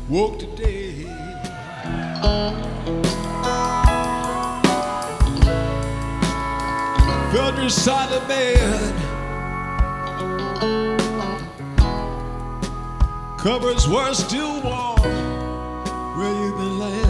Woke today, felt beside the bed, covers were still warm. Where you been laying?